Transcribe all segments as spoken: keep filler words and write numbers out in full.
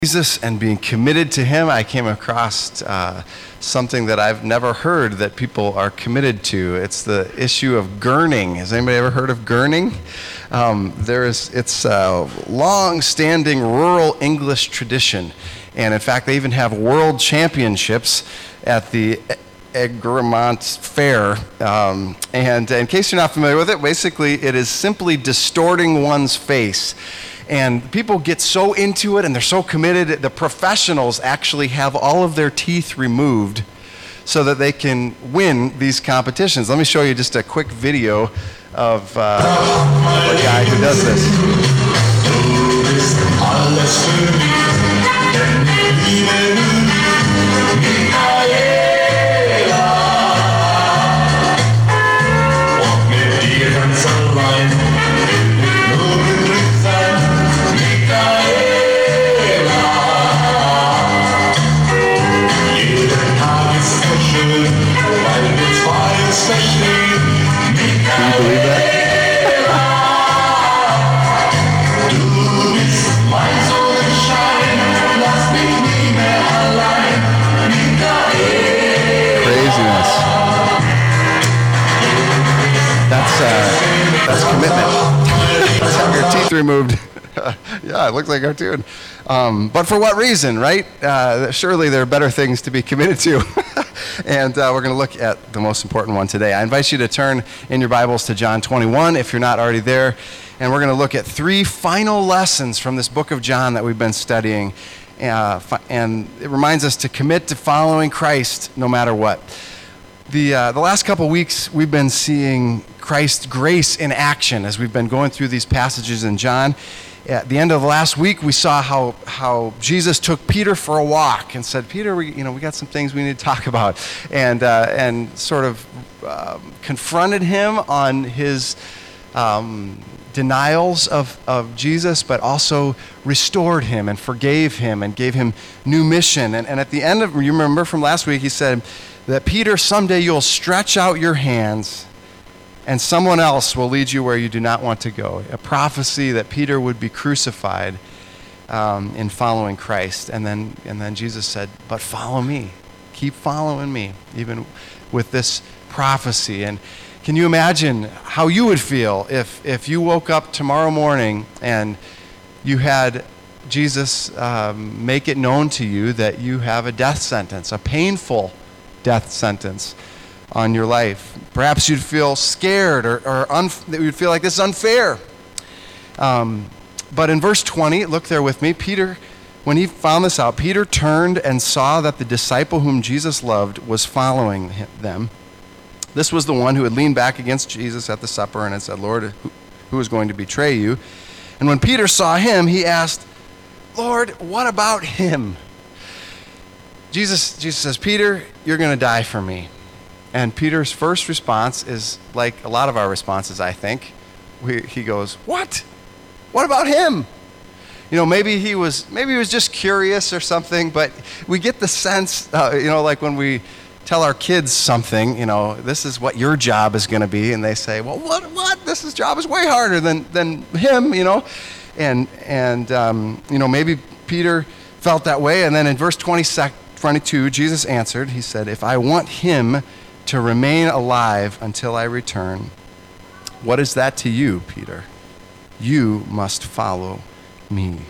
Jesus and being committed to him, I came across uh, something that I've never heard that people are committed to. It's the issue of gurning. Has anybody ever heard of gurning? Um, there is, it's a long-standing rural English tradition, and in fact, they even have world championships at the Egremont Fair. Um, and in case you're not familiar with it, basically, it is simply distorting one's face. And people get so into it and they're so committed, the professionals actually have all of their teeth removed so that they can win these competitions. Let me show you just a quick video of, uh, of a guy who does this. Can you believe that? Craziness. That's uh, that's commitment. Let's have your teeth removed. Yeah, it looks like a cartoon. Um, but for what reason, right? Uh, surely there are better things to be committed to. And uh, we're going to look at the most important one today. I invite you to turn in your Bibles to John twenty-one if you're not already there. And we're going to look at three final lessons from this book of John that we've been studying. Uh, and it reminds us to commit to following Christ no matter what. The, uh, the last couple weeks, we've been seeing Christ's grace in action as we've been going through these passages in John. At the end of last week, we saw how how Jesus took Peter for a walk and said, "Peter, we you know we got some things we need to talk about," and uh, and sort of um, confronted him on his um, denials of of Jesus, but also restored him and forgave him and gave him new mission. And and at the end of, you remember from last week, he said that Peter, someday you'll stretch out your hands and someone else will lead you where you do not want to go. A prophecy that Peter would be crucified um, in following Christ. And then and then Jesus said, but follow me. Keep following me, even with this prophecy. And can you imagine how you would feel if, if you woke up tomorrow morning and you had Jesus um, make it known to you that you have a death sentence, a painful death sentence on your life? Perhaps you'd feel scared or, or unf- that you'd feel like this is unfair. Um, but in verse twenty, look there with me, Peter, when he found this out, Peter turned and saw that the disciple whom Jesus loved was following him, them. This was the one who had leaned back against Jesus at the supper and had said, Lord, who, who is going to betray you? And when Peter saw him, he asked, Lord, what about him? Jesus, Jesus says, Peter, you're going to die for me. And Peter's first response is like a lot of our responses, I think. We, he goes, what? What about him? You know, maybe he was maybe he was just curious or something, but we get the sense, uh, you know, like when we tell our kids something, you know, this is what your job is going to be, and they say, well, what, what? This is, job is way harder than, than him, you know. And, and um, you know, maybe Peter felt that way, and then in verse twenty-two, Jesus answered, he said, if I want him to remain alive until I return, what is that to you, Peter? You must follow me.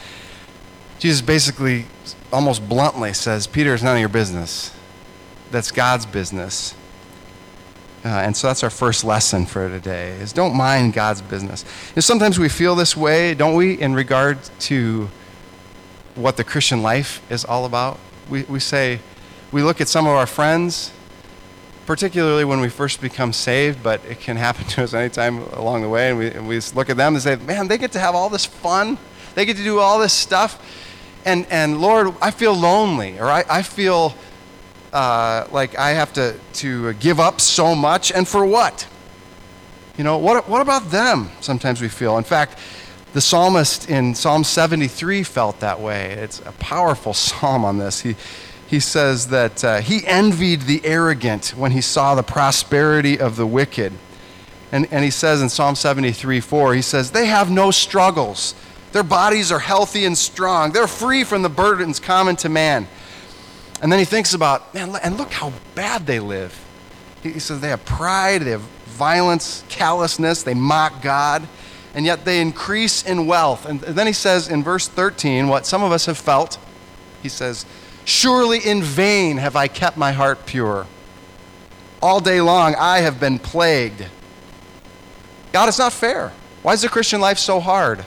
Jesus basically, almost bluntly says, Peter, it's none of your business. That's God's business. Uh, and so that's our first lesson for today, is don't mind God's business. You know, sometimes we feel this way, don't we, in regard to what the Christian life is all about? We, we say, we look at some of our friends, particularly when we first become saved, but it can happen to us anytime along the way, and we, and we look at them and say, man, they get to have all this fun, they get to do all this stuff, and, and Lord, I feel lonely, or I, I feel uh, like I have to, to give up so much, and for what? You know, what, what about them? Sometimes we feel. In fact, the psalmist in Psalm seventy-three felt that way. It's a powerful psalm on this. He He says that uh, he envied the arrogant when he saw the prosperity of the wicked. And, and he says in Psalm seventy-three four, he says, they have no struggles, Their bodies are healthy and strong. They're free from the burdens common to man. And then he thinks about, man, and look how bad they live. He says they have pride, they have violence, callousness, they mock God, and yet they increase in wealth. And then he says in verse thirteen, what some of us have felt, he says, surely in vain have I kept my heart pure. All day long I have been plagued. God, it's not fair. Why is the Christian life so hard?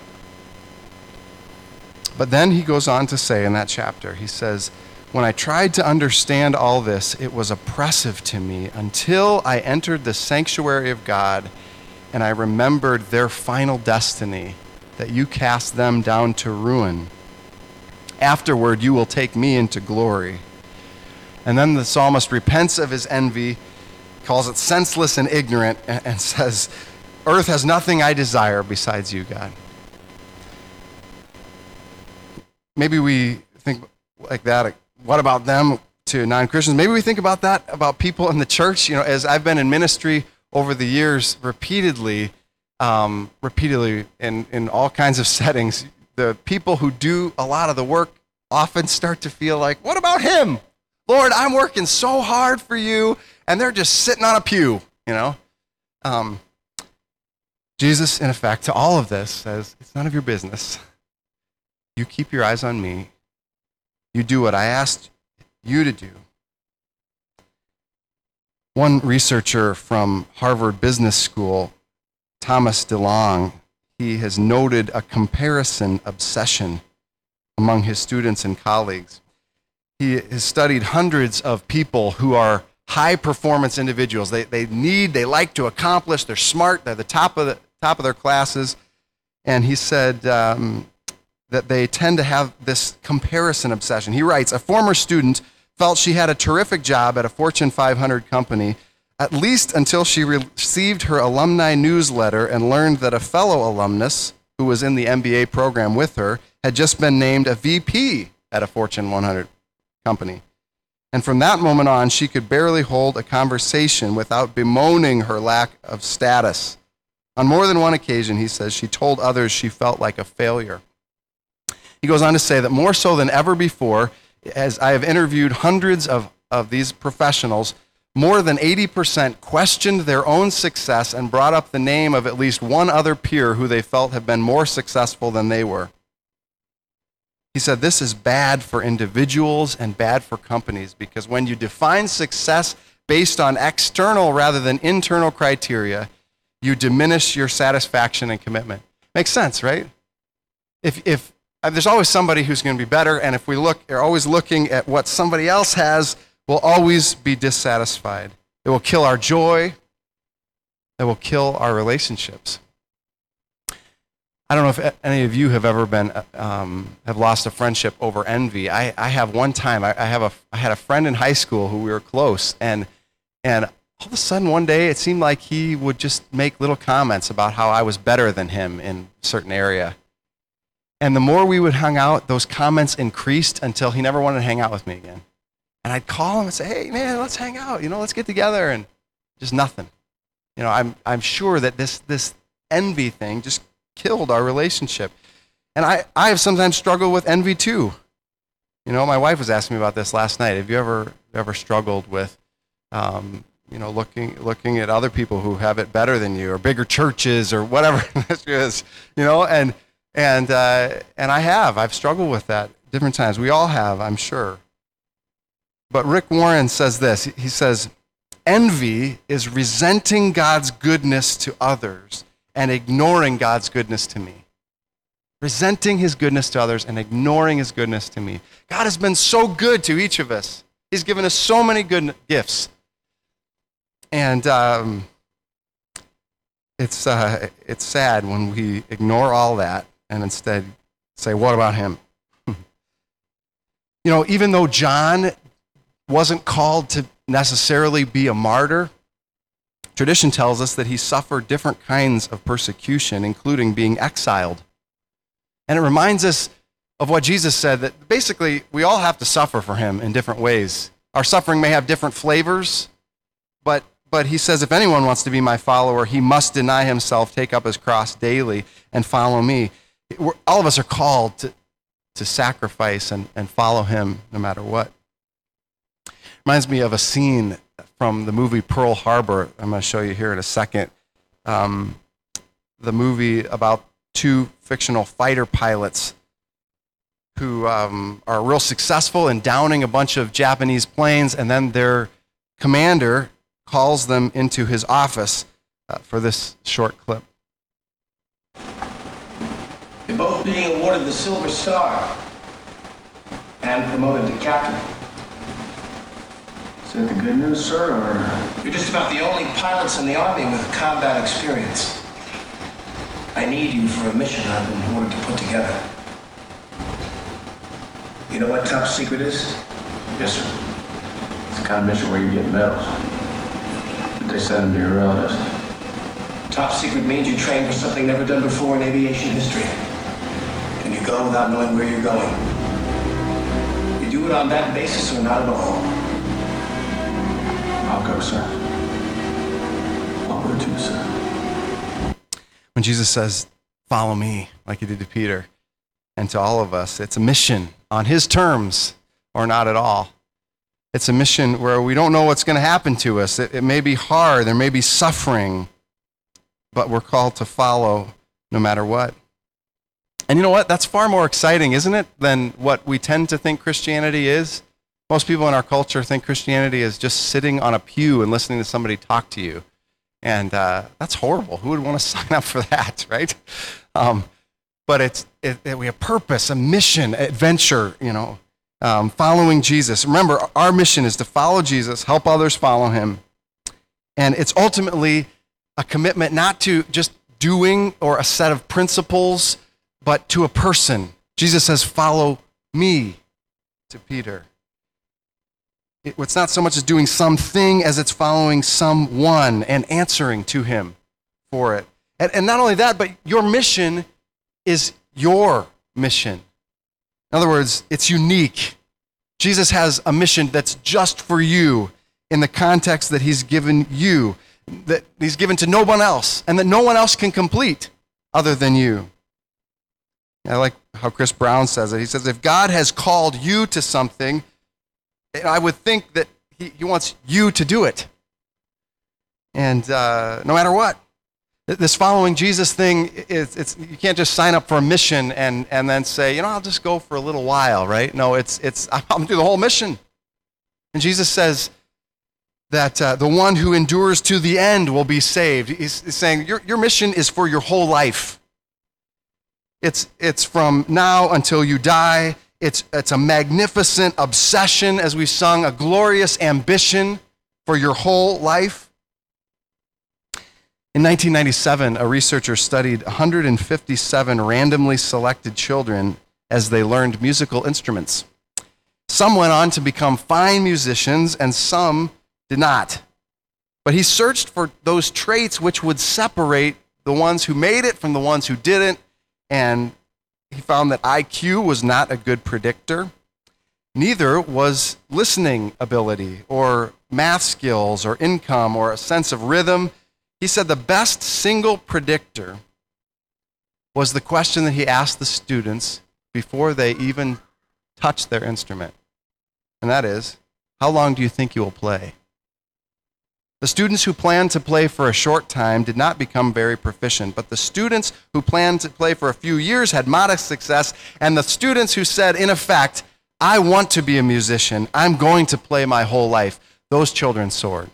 But then he goes on to say in that chapter, he says, when I tried to understand all this, it was oppressive to me until I entered the sanctuary of God and I remembered their final destiny, that you cast them down to ruin. Afterward, you will take me into glory. And then the psalmist repents of his envy, calls it senseless and ignorant, and, and says, earth has nothing I desire besides you, God. Maybe we think like that. What about them to non-Christians? Maybe we think about that about people in the church. You know, as I've been in ministry over the years, repeatedly, um, repeatedly in, in all kinds of settings, the people who do a lot of the work often start to feel like, what about him? Lord, I'm working so hard for you, and they're just sitting on a pew, you know? Um, Jesus, in effect, to all of this says, it's none of your business. You keep your eyes on me. You do what I asked you to do. One researcher from Harvard Business School, Thomas DeLong, he has noted a comparison obsession among his students and colleagues. He has studied hundreds of people who are high-performance individuals. They, they need, they like to accomplish, they're smart, they're the top of the top of their classes. And he said um, that they tend to have this comparison obsession. He writes, a former student felt she had a terrific job at a Fortune five hundred company, at least until she re- received her alumni newsletter and learned that a fellow alumnus who was in the M B A program with her had just been named a V P at a Fortune one hundred company. And from that moment on, she could barely hold a conversation without bemoaning her lack of status. On more than one occasion, he says, she told others she felt like a failure. He goes on to say that more so than ever before, as I have interviewed hundreds of, of these professionals, more than eighty percent questioned their own success and brought up the name of at least one other peer who they felt had been more successful than they were. He said, this is bad for individuals and bad for companies, because when you define success based on external rather than internal criteria, you diminish your satisfaction and commitment. Makes sense, right? If, if uh, there's always somebody who's going to be better, and if we look, are always looking at what somebody else has, we'll always be dissatisfied. It will kill our joy. It will kill our relationships. I don't know if any of you have ever been um, have lost a friendship over envy. I, I have one time. I, I have a I had a friend in high school who we were close, and and all of a sudden one day it seemed like he would just make little comments about how I was better than him in a certain area. And the more we would hang out, those comments increased until he never wanted to hang out with me again. And I'd call him and say, "Hey, man, let's hang out. You know, let's get together." And just nothing. You know, I'm I'm sure that this this envy thing just killed our relationship. And I, I have sometimes struggled with envy too. You know, my wife was asking me about this last night. Have you ever ever struggled with, um, you know, looking looking at other people who have it better than you, or bigger churches, or whatever this is, you know? And and uh, and I have. I've struggled with that different times. We all have, I'm sure. But Rick Warren says this. He says, envy is resenting God's goodness to others and ignoring God's goodness to me. Resenting his goodness to others and ignoring his goodness to me. God has been so good to each of us. He's given us so many good gifts. And um, it's, uh, it's sad when we ignore all that and instead say, what about him? You know, even though John wasn't called to necessarily be a martyr, tradition tells us that he suffered different kinds of persecution, including being exiled. And it reminds us of what Jesus said, that basically we all have to suffer for him in different ways. Our suffering may have different flavors, but, but he says, if anyone wants to be my follower, he must deny himself, take up his cross daily, and follow me. We're, all of us are called to, to sacrifice and, and follow him no matter what. Reminds me of a scene from the movie Pearl Harbor. I'm going to show you here in a second. Um, the movie about two fictional fighter pilots who um, are real successful in downing a bunch of Japanese planes, and then their commander calls them into his office uh, for this short clip. You're both being awarded the Silver Star and promoted to captain. Is that the good news, sir, or? You're just about the only pilots in the Army with combat experience. I need you for a mission I've been ordered to put together. You know what top secret is? Yes, sir. It's the kind of mission where you get medals. But they send them to your relatives. Top secret means you train for something never done before in aviation history. And you go without knowing where you're going. You do it on that basis or not at all. I'll go, sir. I'll go too, sir. When Jesus says, follow me, like he did to Peter, and to all of us, it's a mission on his terms or not at all. It's a mission where we don't know what's going to happen to us. It, it may be hard, there may be suffering, but we're called to follow no matter what. And you know what? That's far more exciting, isn't it, than what we tend to think Christianity is? Most people in our culture think Christianity is just sitting on a pew and listening to somebody talk to you. And uh, that's horrible. Who would want to sign up for that, right? Um, but it's it, it, we have purpose, a mission, adventure, you know, um, following Jesus. Remember, our mission is to follow Jesus, help others follow him. And it's ultimately a commitment not to just doing or a set of principles, but to a person. Jesus says, follow me, to Peter. It's not so much as doing something as it's following someone and answering to him for it. And, and not only that, but your mission is your mission. In other words, it's unique. Jesus has a mission that's just for you in the context that he's given you, that he's given to no one else, and that no one else can complete other than you. I like how Chris Brown says it. He says, if God has called you to something, I would think that he, he wants you to do it. And uh, no matter what. This following Jesus thing, it's, it's, you can't just sign up for a mission and, and then say, you know, I'll just go for a little while, right? No, it's, it's I'm going to do the whole mission. And Jesus says that uh, the one who endures to the end will be saved. He's, he's saying your, your mission is for your whole life. It's, it's from now until you die. It's, it's a magnificent obsession, as we sung, a glorious ambition for your whole life. In nineteen ninety-seven, a researcher studied one hundred fifty-seven randomly selected children as they learned musical instruments. Some went on to become fine musicians, and some did not. But he searched for those traits which would separate the ones who made it from the ones who didn't, and he found that I Q was not a good predictor. Neither was listening ability or math skills or income or a sense of rhythm. He said the best single predictor was the question that he asked the students before they even touched their instrument. And that is, how long do you think you will play? The students who planned to play for a short time did not become very proficient, but the students who planned to play for a few years had modest success, and the students who said, in effect, I want to be a musician, I'm going to play my whole life, those children soared.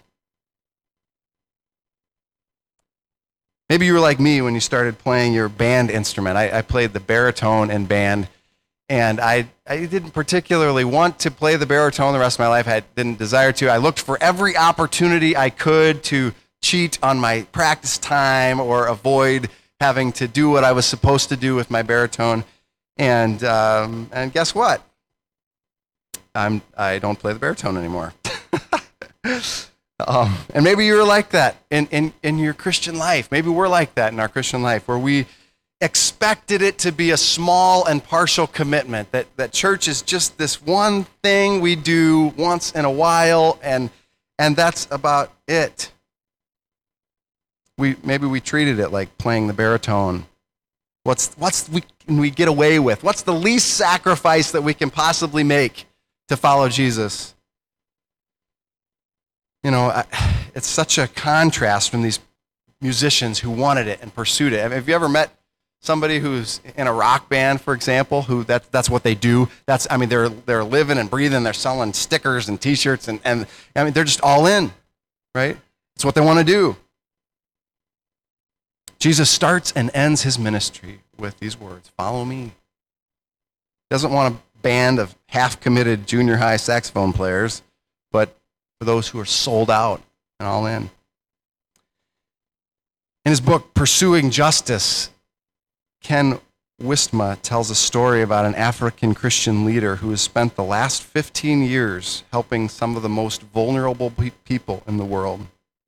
Maybe you were like me when you started playing your band instrument. I, I played the baritone in band, and I, I didn't particularly want to play the baritone the rest of my life. I didn't desire to. I looked for every opportunity I could to cheat on my practice time or avoid having to do what I was supposed to do with my baritone. And um, and guess what? I'm I don't play the baritone anymore. Um, and maybe you were like that in, in, in your Christian life. Maybe we're like that in our Christian life, where we expected it to be a small and partial commitment, that, that church is just this one thing we do once in a while, and, and that's about it. We, maybe we treated it like playing the baritone What's, what's we, can we get away with? What's the least sacrifice that we can possibly make to follow Jesus? You know, I, it's such a contrast from these musicians who wanted it and pursued it. Have you ever met somebody who's in a rock band, for example, who that, that's what they do? That's, I mean, they're, they're living and breathing. They're selling stickers and T-shirts, and, and I mean, they're just all in, right? It's what they want to do. Jesus starts and ends his ministry with these words, follow me. He doesn't want a band of half-committed junior high saxophone players, but for those who are sold out and all in. In his book, Pursuing Justice, Ken Wistma tells a story about an African Christian leader who has spent the last fifteen years helping some of the most vulnerable pe- people in the world.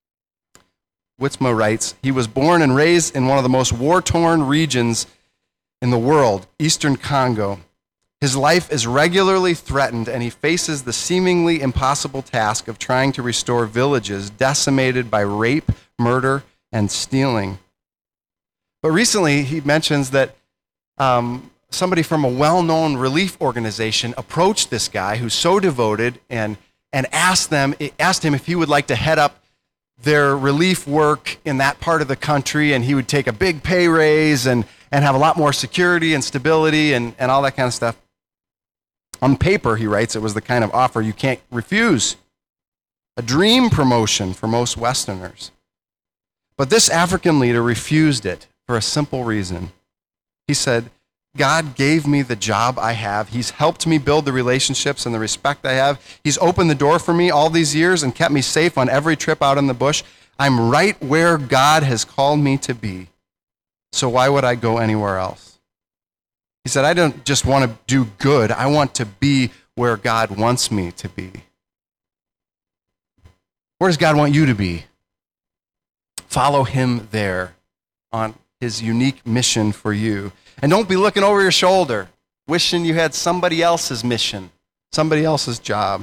Wistma writes, he was born and raised in one of the most war-torn regions in the world, Eastern Congo. His life is regularly threatened, and he faces the seemingly impossible task of trying to restore villages decimated by rape, murder, and stealing. But recently, he mentions that um, somebody from a well-known relief organization approached this guy who's so devoted and, and asked, them, asked him if he would like to head up their relief work in that part of the country, and he would take a big pay raise and, and have a lot more security and stability and, and all that kind of stuff. On paper, he writes, it was the kind of offer you can't refuse. A dream promotion for most Westerners. But this African leader refused it for a simple reason. He said, God gave me the job I have. He's helped me build the relationships and the respect I have. He's opened the door for me all these years and kept me safe on every trip out in the bush. I'm right where God has called me to be. So why would I go anywhere else? He said, I don't just want to do good. I want to be where God wants me to be. Where does God want you to be? Follow him there on his unique mission for you. And don't be looking over your shoulder, wishing you had somebody else's mission, somebody else's job.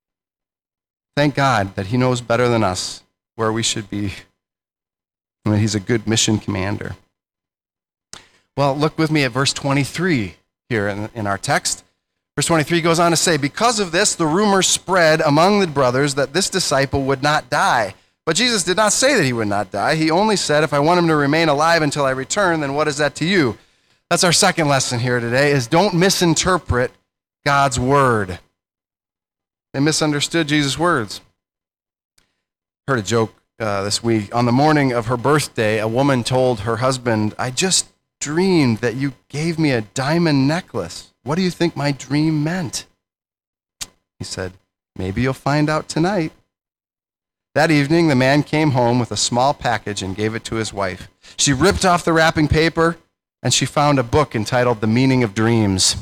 Thank God that he knows better than us where we should be, and that he's a good mission commander. Well, look with me at verse twenty-three here in, in our text. Verse twenty-three goes on to say, because of this, the rumor spread among the brothers that this disciple would not die. But Jesus did not say that he would not die. He only said, if I want him to remain alive until I return, then what is that to you? That's our second lesson here today, is don't misinterpret God's word. They misunderstood Jesus' words. Heard a joke uh, this week. On the morning of her birthday, a woman told her husband, I just dreamed that you gave me a diamond necklace. What do you think my dream meant? He said, maybe you'll find out tonight. That evening, the man came home with a small package and gave it to his wife. She ripped off the wrapping paper, and she found a book entitled The Meaning of Dreams.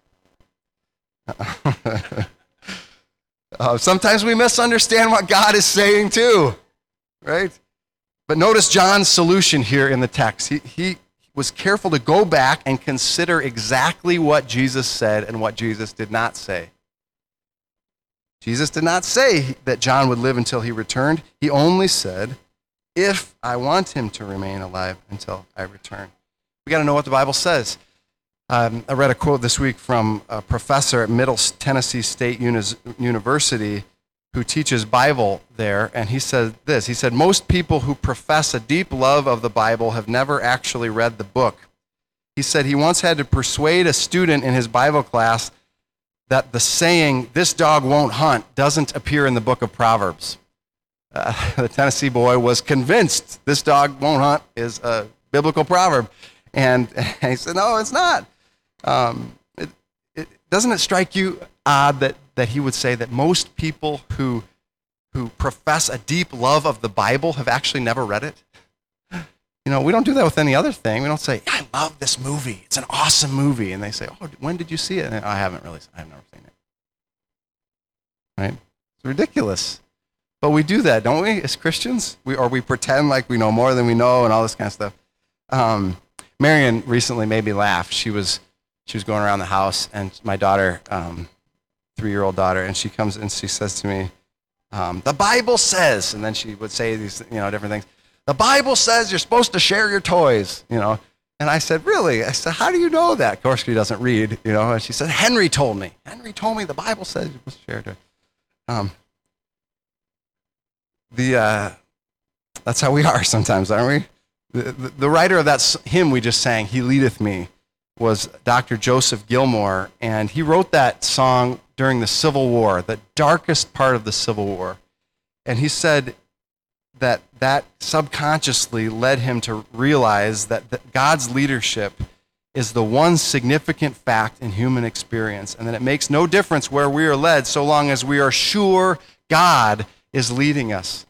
uh, sometimes we misunderstand what God is saying too, right? But notice John's solution here in the text. He, he was careful to go back and consider exactly what Jesus said and what Jesus did not say. Jesus did not say that John would live until he returned. He only said, if I want him to remain alive until I return. We got to know what the Bible says. Um, I read a quote this week from a professor at Middle Tennessee State Uni- University who teaches Bible there, and he said this. He said, most people who profess a deep love of the Bible have never actually read the book. He said he once had to persuade a student in his Bible class that the saying, this dog won't hunt, doesn't appear in the book of Proverbs. Uh, the Tennessee boy was convinced this dog won't hunt is a biblical proverb. And, and he said, no, it's not. Um, it, it, doesn't it strike you odd that, that he would say that most people who, who profess a deep love of the Bible have actually never read it? You know, we don't do that with any other thing. We don't say, I love this movie. It's an awesome movie. And they say, oh, when did you see it? And I haven't really, I've never seen it. Right? It's ridiculous. But we do that, don't we, as Christians? We, or we pretend like we know more than we know and all this kind of stuff. Um, Marion recently made me laugh. She was she was going around the house, and my daughter, um, three-year-old daughter, and she comes and she says to me, um, the Bible says, and then she would say these, you know, different things. The Bible says you're supposed to share your toys, you know. And I said, really? I said, how do you know that? Of course, she doesn't read, you know. And she said, Henry told me. Henry told me the Bible says you must share it. Um, the, uh, that's how we are sometimes, aren't we? The, the, the writer of that hymn we just sang, He Leadeth Me, was Doctor Joseph Gilmore. And he wrote that song during the Civil War, the darkest part of the Civil War. And he said that that subconsciously led him to realize that, that God's leadership is the one significant fact in human experience, and that it makes no difference where we are led so long as we are sure God is leading us.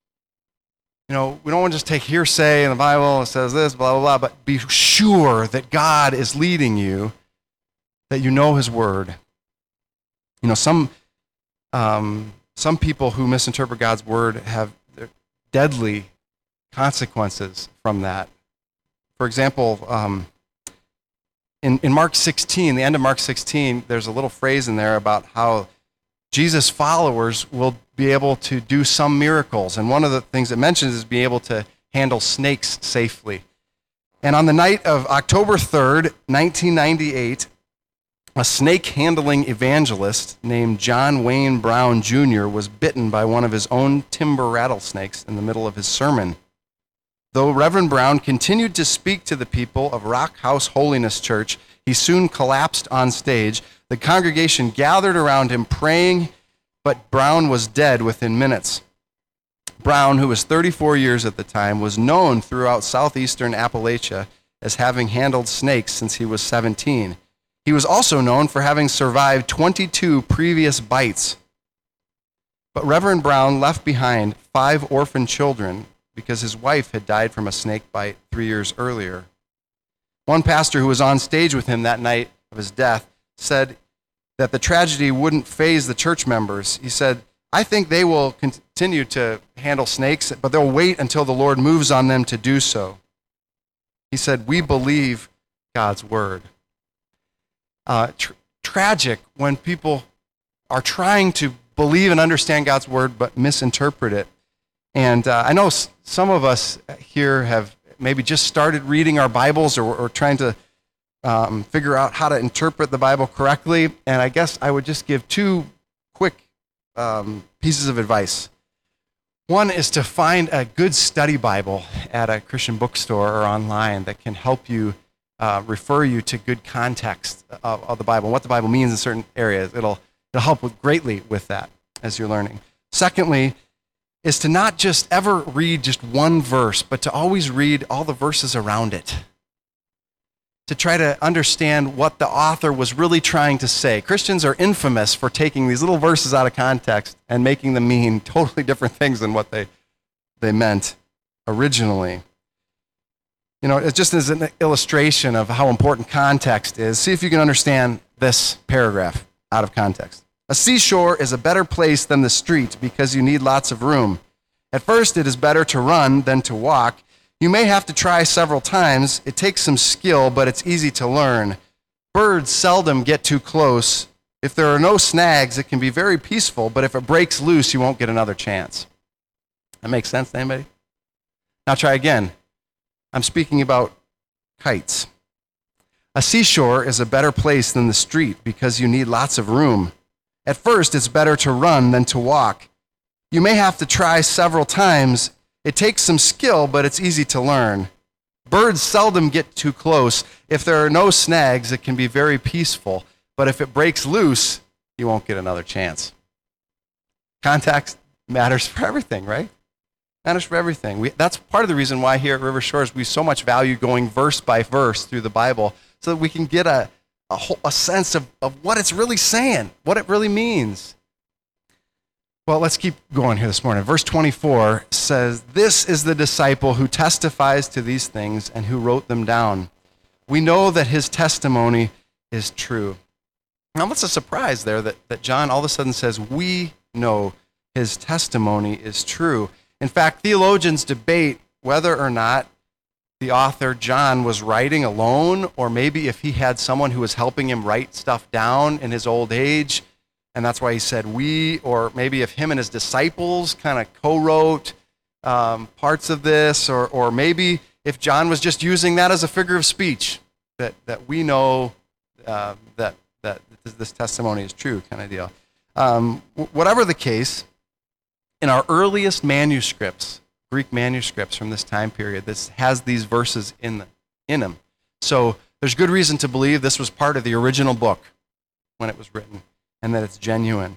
You know, we don't want to just take hearsay in the Bible, it says this, blah, blah, blah, but be sure that God is leading you, that you know his word. You know, some um, some people who misinterpret God's word have deadly consequences from that. For example, um, in, in Mark sixteen, the end of Mark sixteen, there's a little phrase in there about how Jesus' followers will be able to do some miracles. And one of the things it mentions is being able to handle snakes safely. And on the night of October third, nineteen ninety-eight, a snake-handling evangelist named John Wayne Brown Junior was bitten by one of his own timber rattlesnakes in the middle of his sermon. Though Reverend Brown continued to speak to the people of Rock House Holiness Church, he soon collapsed on stage. The congregation gathered around him praying, but Brown was dead within minutes. Brown, who was thirty-four years at the time, was known throughout southeastern Appalachia as having handled snakes since he was seventeen. He was also known for having survived twenty-two previous bites. But Reverend Brown left behind five orphan children because his wife had died from a snake bite three years earlier. One pastor who was on stage with him that night of his death said that the tragedy wouldn't faze the church members. He said, I think they will continue to handle snakes, but they'll wait until the Lord moves on them to do so. He said, we believe God's word. Uh, tr- tragic when people are trying to believe and understand God's word but misinterpret it. And uh, I know s- some of us here have maybe just started reading our Bibles or, or trying to um, figure out how to interpret the Bible correctly. And I guess I would just give two quick um, pieces of advice. One is to find a good study Bible at a Christian bookstore or online that can help you Uh, refer you to good context of, of the Bible, what the Bible means in certain areas. It'll, it'll help with, greatly with that as you're learning. Secondly, is to not just ever read just one verse, but to always read all the verses around it. To try to understand what the author was really trying to say. Christians are infamous for taking these little verses out of context and making them mean totally different things than what they, they meant originally. You know, it's just as an illustration of how important context is. See if you can understand this paragraph out of context. A seashore is a better place than the street because you need lots of room. At first, it is better to run than to walk. You may have to try several times. It takes some skill, but it's easy to learn. Birds seldom get too close. If there are no snags, it can be very peaceful, but if it breaks loose, you won't get another chance. That makes sense to anybody? Now try again. I'm speaking about kites. A seashore is a better place than the street because you need lots of room. At first, it's better to run than to walk. You may have to try several times. It takes some skill, but it's easy to learn. Birds seldom get too close. If there are no snags, it can be very peaceful. But if it breaks loose, you won't get another chance. Context matters for everything, right? Matters for everything. We, that's part of the reason why here at River Shores we so much value going verse by verse through the Bible so that we can get a, a, whole, a sense of, of what it's really saying, what it really means. Well, let's keep going here this morning. Verse twenty-four says, this is the disciple who testifies to these things and who wrote them down. We know that his testimony is true. Now, what's a surprise there that, that John all of a sudden says, we know his testimony is true. In fact, theologians debate whether or not the author, John, was writing alone, or maybe if he had someone who was helping him write stuff down in his old age, and that's why he said we, or maybe if him and his disciples kind of co-wrote um, parts of this, or, or maybe if John was just using that as a figure of speech, that, that we know uh, that, that this testimony is true kind of deal. Um, whatever the case, in our earliest manuscripts, Greek manuscripts from this time period, this has these verses in, the, in them. So there's good reason to believe this was part of the original book when it was written, and that it's genuine.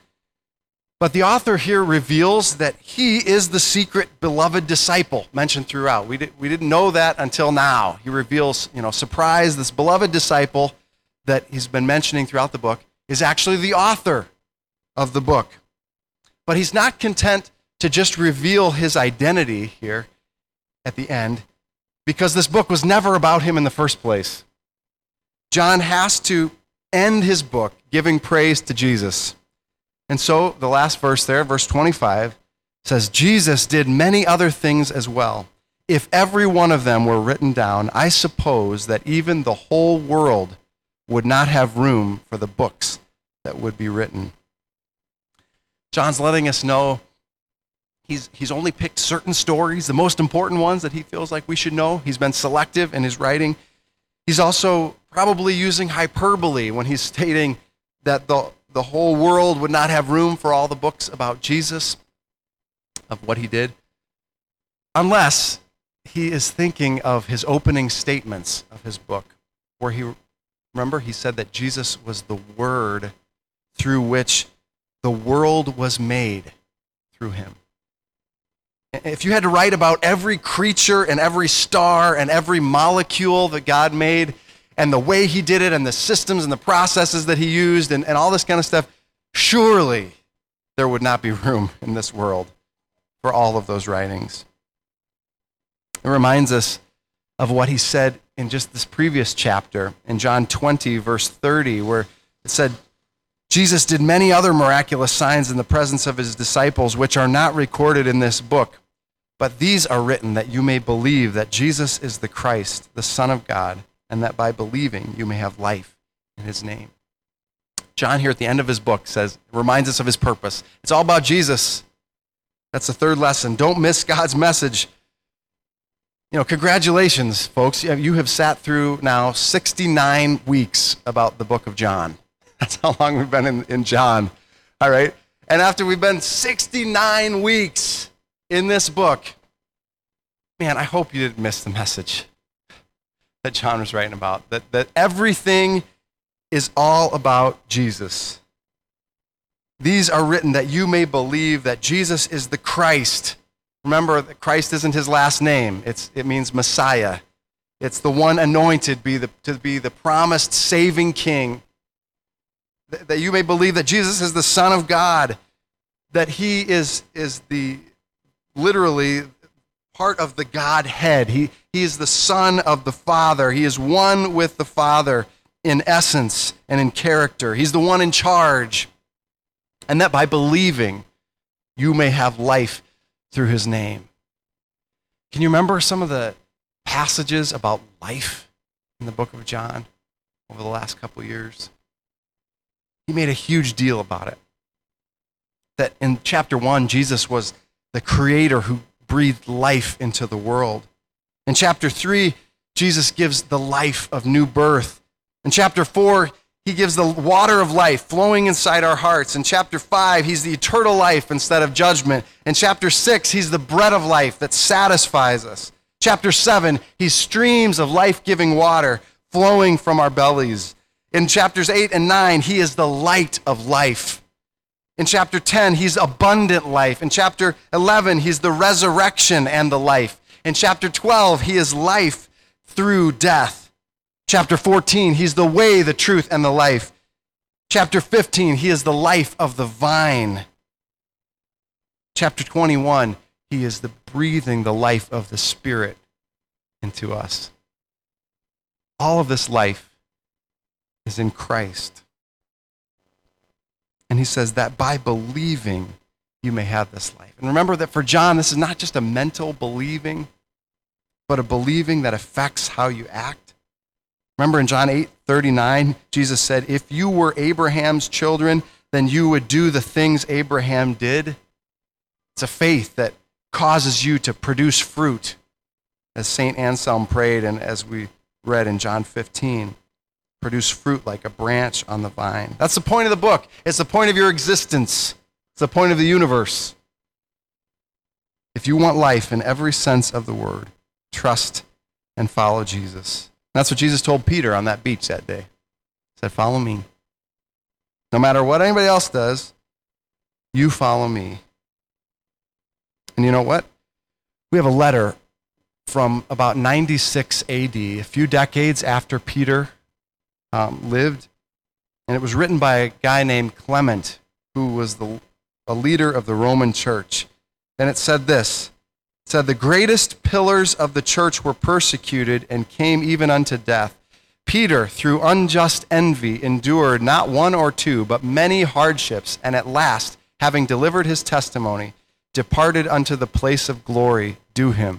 But the author here reveals that he is the secret beloved disciple mentioned throughout. We, did, we didn't know that until now. He reveals, you know, surprise, this beloved disciple that he's been mentioning throughout the book is actually the author of the book. But he's not content to just reveal his identity here at the end, because this book was never about him in the first place. John has to end his book giving praise to Jesus. And so the last verse there, verse twenty-five, says, Jesus did many other things as well. If every one of them were written down, I suppose that even the whole world would not have room for the books that would be written. John's letting us know he's, he's only picked certain stories, the most important ones that he feels like we should know. He's been selective in his writing. He's also probably using hyperbole when he's stating that the The whole world would not have room for all the books about Jesus, of what he did, unless he is thinking of his opening statements of his book, where he, remember, he said that Jesus was the Word through which the world was made through him. If you had to write about every creature and every star and every molecule that God made, and the way he did it, and the systems and the processes that he used, and, and all this kind of stuff, surely there would not be room in this world for all of those writings. It reminds us of what he said in just this previous chapter, in John twenty, verse thirty, where it said, Jesus did many other miraculous signs in the presence of his disciples, which are not recorded in this book, but these are written that you may believe that Jesus is the Christ, the Son of God, and that by believing you may have life in his name. John here at the end of his book says, reminds us of his purpose. It's all about Jesus. That's the third lesson. Don't miss God's message. You know, congratulations, folks. You have sat through now sixty-nine weeks about the book of John. That's how long we've been in, in John. All right? And after we've been sixty-nine weeks in this book, man, I hope you didn't miss the message that John was writing about, that, that everything is all about Jesus. These are written that you may believe that Jesus is the Christ. Remember that Christ isn't his last name. It's, it means Messiah. It's the one anointed be the, to be the promised saving king. That, that you may believe that Jesus is the Son of God, that he is, is the literally part of the Godhead. He, he is the Son of the Father. He is one with the Father in essence and in character. He's the one in charge. And that by believing, you may have life through his name. Can you remember some of the passages about life in the book of John over the last couple of years? He made a huge deal about it. That in chapter one, Jesus was the creator who breathed life into the world. In chapter three, Jesus gives the life of new birth. In chapter four, he gives the water of life flowing inside our hearts. In chapter five, he's the eternal life instead of judgment. In chapter six, he's the bread of life that satisfies us. Chapter seven, he's streams of life-giving water flowing from our bellies. In chapters eight and nine, he is the light of life. In chapter ten, he's abundant life. In chapter eleven, he's the resurrection and the life. In chapter twelve, he is life through death. Chapter fourteen, he's the way, the truth, and the life. Chapter fifteen, he is the life of the vine. Chapter twenty-one, he is the breathing the life of the Spirit into us. All of this life is in Christ. And he says that by believing, you may have this life. And remember that for John, this is not just a mental believing, but a believing that affects how you act. Remember in John eight thirty-nine, Jesus said, if you were Abraham's children, then you would do the things Abraham did. It's a faith that causes you to produce fruit. as Saint Anselm prayed and as we read in John fifteen, produce fruit like a branch on the vine. That's the point of the book. It's the point of your existence. It's the point of the universe. If you want life in every sense of the word, trust and follow Jesus. That's what Jesus told Peter on that beach that day. He said, follow me. No matter what anybody else does, you follow me. And you know what? We have a letter from about ninety-six A D, a few decades after Peter um, lived, and it was written by a guy named Clement, who was the, a leader of the Roman church. And it said this, it said, the greatest pillars of the church were persecuted and came even unto death. Peter, through unjust envy, endured not one or two, but many hardships, and at last, having delivered his testimony, departed unto the place of glory due him.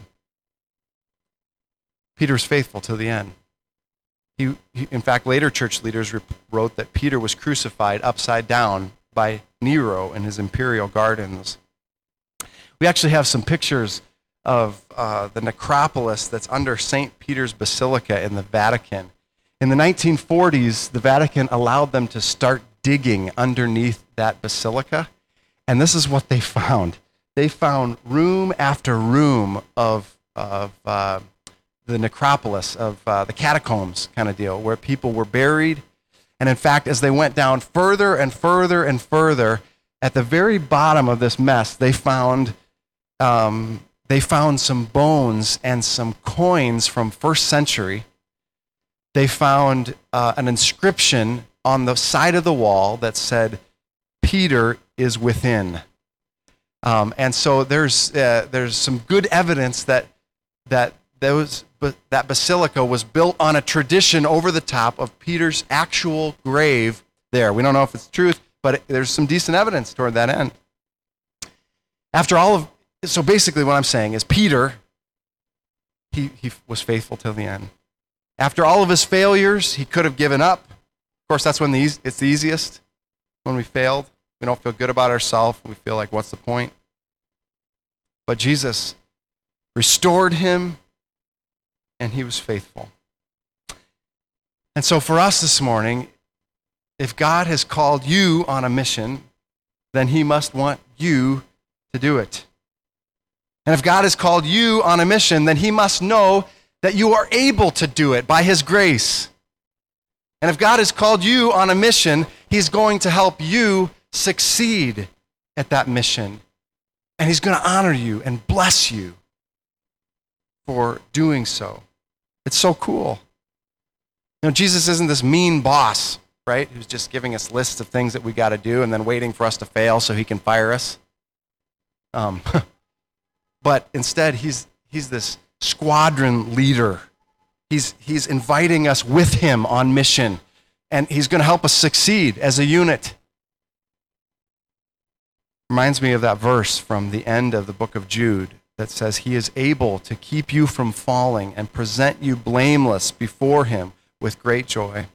Peter was faithful to the end. He, he, in fact, later church leaders wrote that Peter was crucified upside down by Nero in his imperial gardens. We actually have some pictures of uh, the necropolis that's under Saint Peter's Basilica in the Vatican. In the nineteen forties, the Vatican allowed them to start digging underneath that basilica, and this is what they found. They found room after room of, of uh, the necropolis, of uh, the catacombs kind of deal, where people were buried. And in fact, as they went down further and further and further, at the very bottom of this mess, they found um, they found some bones and some coins from first century. They found uh, an inscription on the side of the wall that said, Peter is within. Um, and so there's uh, there's some good evidence that that those but that basilica was built on a tradition over the top of Peter's actual grave there. We don't know if it's truth, but it, there's some decent evidence toward that end. After all of so basically what I'm saying is Peter, he he was faithful till the end. After all of his failures, he could have given up. Of course, that's when the, it's the easiest, when we failed. We don't feel good about ourselves. We feel like, what's the point? But Jesus restored him, and he was faithful. And so for us this morning, if God has called you on a mission, then he must want you to do it. And if God has called you on a mission, then he must know that you are able to do it by his grace. And if God has called you on a mission, he's going to help you succeed at that mission. And he's going to honor you and bless you for doing so. It's so cool. You know, Jesus isn't this mean boss, right, who's just giving us lists of things that we got to do and then waiting for us to fail so he can fire us. Um, but instead, he's he's this squadron leader. He's, he's inviting us with him on mission, and he's going to help us succeed as a unit. Reminds me of that verse from the end of the book of Jude that says, he is able to keep you from falling and present you blameless before him with great joy.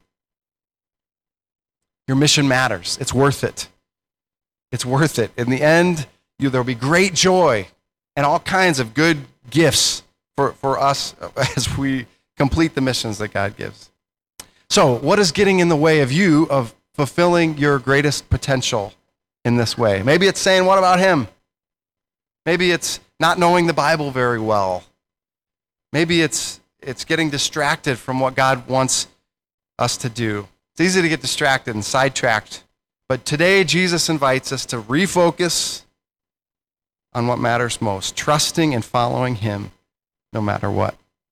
Your mission matters. It's worth it. It's worth it. In the end, you, there'll be great joy and all kinds of good gifts for, for us as we complete the missions that God gives. So, what is getting in the way of you of fulfilling your greatest potential in this way? Maybe it's saying, what about him? Maybe it's not knowing the Bible very well. Maybe it's it's getting distracted from what God wants us to do. It's easy to get distracted and sidetracked. But today, Jesus invites us to refocus on what matters most, trusting and following him no matter what.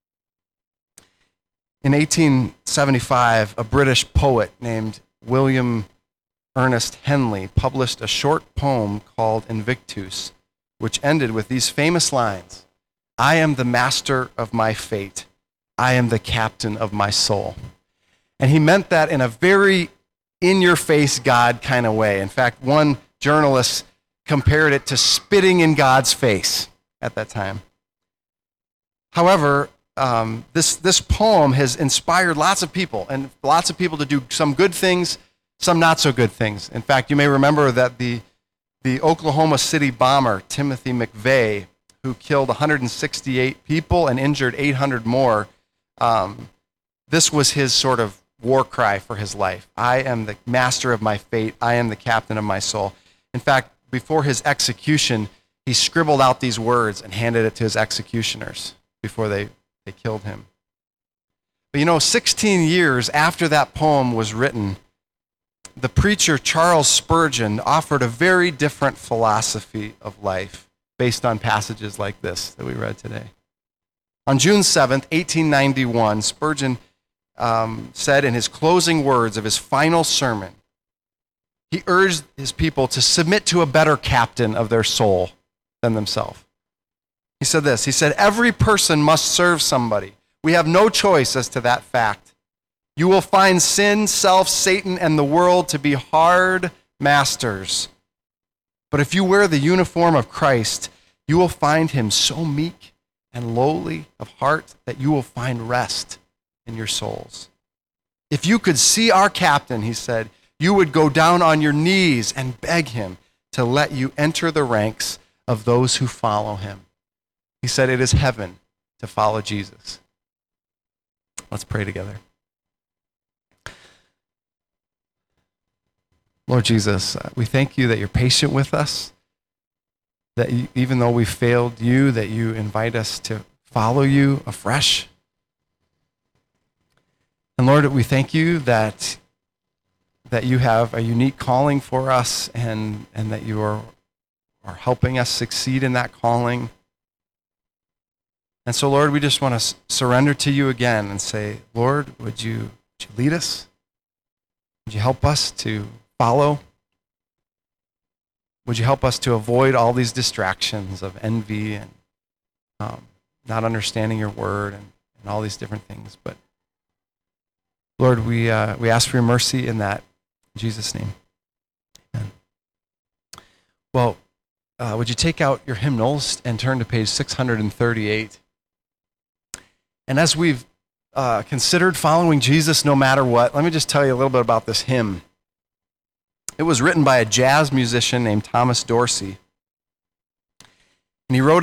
In eighteen seventy-five, a British poet named William Ernest Henley published a short poem called Invictus, which ended with these famous lines, I am the master of my fate. I am the captain of my soul. And he meant that in a very in-your-face God kind of way. In fact, one journalist compared it to spitting in God's face at that time. However, um, this, this poem has inspired lots of people, and lots of people to do some good things, some not so good things. In fact, you may remember that the, the Oklahoma City bomber, Timothy McVeigh, who killed one hundred sixty-eight people and injured eight hundred more, um, this was his sort of war cry for his life. I am the master of my fate. I am the captain of my soul. In fact, before his execution, he scribbled out these words and handed it to his executioners before they, they killed him. But you know, sixteen years after that poem was written, the preacher Charles Spurgeon offered a very different philosophy of life based on passages like this that we read today. On June seventh, eighteen ninety-one, Spurgeon um, said in his closing words of his final sermon, he urged his people to submit to a better captain of their soul than themselves. He said this, he said, every person must serve somebody. We have no choice as to that fact. You will find sin, self, Satan, and the world to be hard masters. But if you wear the uniform of Christ, you will find him so meek and lowly of heart that you will find rest in your souls. If you could see our captain, he said, you would go down on your knees and beg him to let you enter the ranks of those who follow him. He said it is heaven to follow Jesus. Let's pray together. Lord Jesus, we thank you that you're patient with us, that you, even though we failed you, that you invite us to follow you afresh. And Lord, we thank you that, that you have a unique calling for us and, and that you are, are helping us succeed in that calling. And so, Lord, we just want to s- surrender to you again and say, Lord, would you, would you lead us? Would you help us to follow? Would you help us to avoid all these distractions of envy and um, not understanding your word and, and all these different things? But Lord, we uh, we ask for your mercy in that. In Jesus' name. Amen. Well, uh, would you take out your hymnals and turn to page six hundred thirty-eight? And as we've uh, considered following Jesus no matter what, let me just tell you a little bit about this hymn. It was written by a jazz musician named Thomas Dorsey. And he wrote